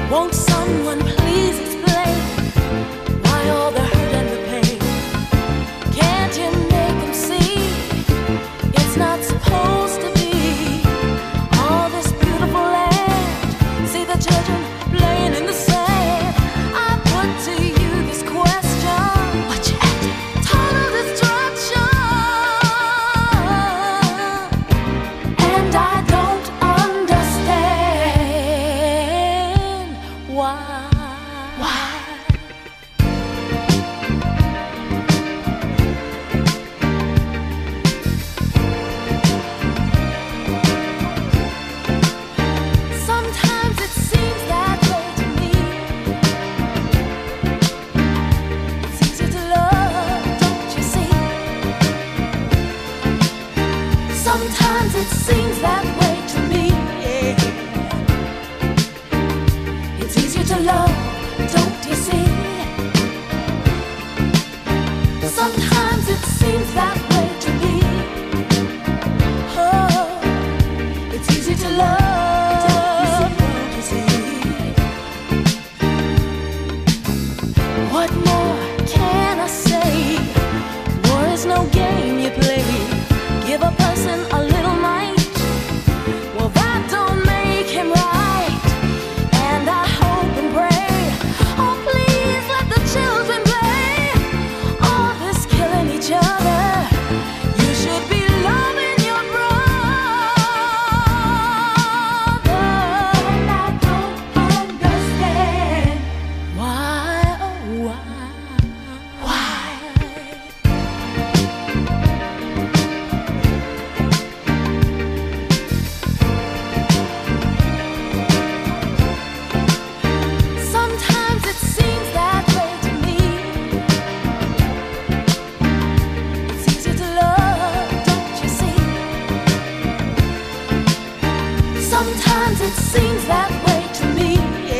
Won't someone please explain why all the hurt and the pain? Can't you make them see it's not supposed to be all this beautiful land? See the children playing in the sand. I put to you this question: what you at? Total destruction, and I don't understand why. Sometimes it seems that way to me. It's easy to love, don't you see? Sometimes it seems that way to me. It's easier to love, don't you see? Sometimes it seems that way to me. Oh, it's easy to love, don't you see? What more can I say? War is no game you play. Give a person a little might, well that don't make him right. And I hope and pray, oh please let the children play. All this killing each other, you should be loving your brother. And I don't understand why, oh why? Sometimes it seems that way to me. It's easy to love, don't you see? Sometimes it seems that way to me.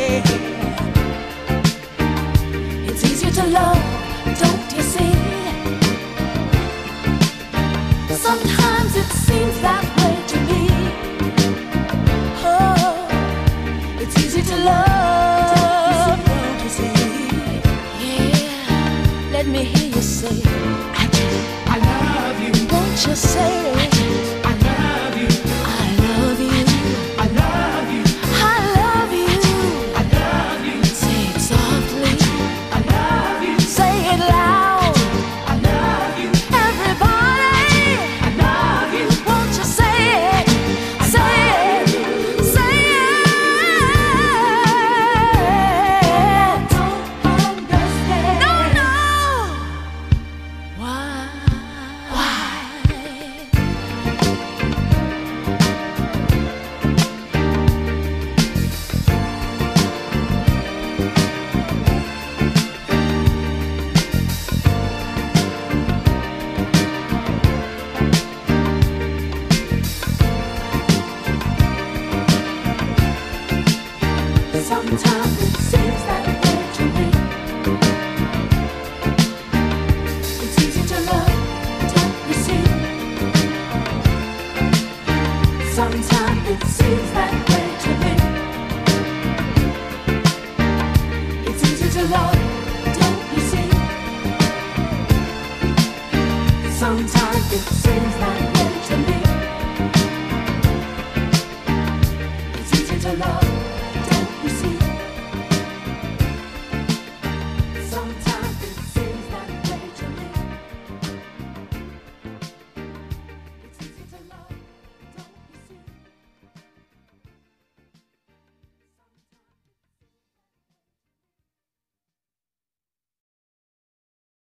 It's easier to love, don't you see? Sometimes it seems that way to me. Oh, it's easy to love, don't you see? Yeah, let me hear you say, I love you. won't you say, I love you. I love you, I love you. I love you. I love you. Say it softly, I love you. say it loud. I love you. Everybody, I love you. won't you say it, say it, say it. Don't understand. No, no. Why? Sometimes it seems that